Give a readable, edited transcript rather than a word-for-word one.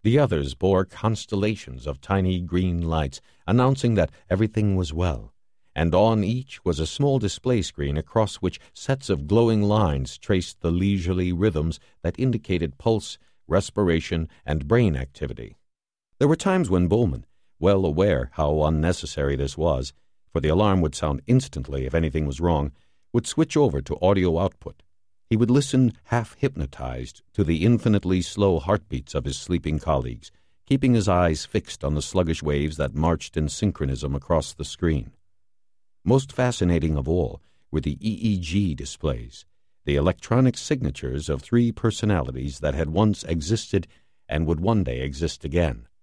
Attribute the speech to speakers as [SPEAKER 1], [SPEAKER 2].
[SPEAKER 1] The others bore constellations of tiny green lights, announcing that everything was well, and on each was a small display screen across which sets of glowing lines traced the leisurely rhythms that indicated pulse, respiration, and brain activity. There were times when Bowman, well aware how unnecessary this was, for the alarm would sound instantly if anything was wrong, would switch over to audio output. He would listen half-hypnotized to the infinitely slow heartbeats of his sleeping colleagues, keeping his eyes fixed on the sluggish waves that marched in synchronism across the screen. Most fascinating of all were the EEG displays, the electronic signatures of three personalities that had once existed and would one day exist again.